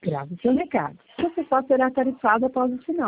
Grave o seu recado. Você só será tarifado após o sinal.